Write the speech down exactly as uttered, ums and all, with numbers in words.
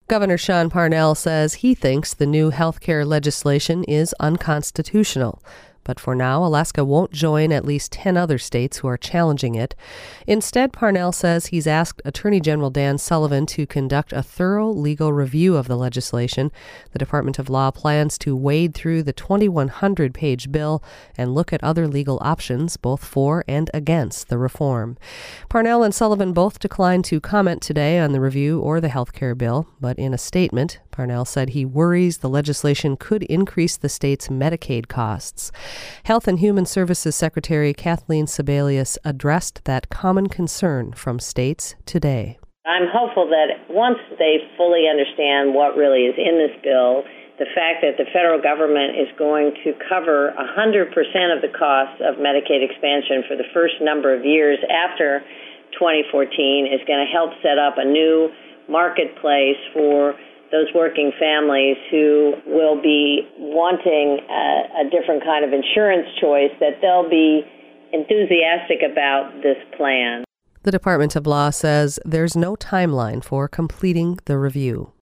Governor Sean Parnell says he thinks the new health care legislation is unconstitutional. But for now, Alaska won't join at least ten other states who are challenging it. Instead, Parnell says he's asked Attorney General Dan Sullivan to conduct a thorough legal review of the legislation. The Department of Law plans to wade through the twenty-one hundred page bill and look at other legal options, both for and against the reform. Parnell and Sullivan both declined to comment today on the review or the health care bill, but in a statement, Parnell said he worries the legislation could increase the state's Medicaid costs. Health and Human Services Secretary Kathleen Sebelius addressed that common concern from states today. I'm hopeful that once they fully understand what really is in this bill, the fact that the federal government is going to cover one hundred percent of the costs of Medicaid expansion for the first number of years after twenty fourteen is going to help set up a new marketplace for those working families who will be wanting a, a different kind of insurance choice, that they'll be enthusiastic about this plan. The Department of Law says there's no timeline for completing the review.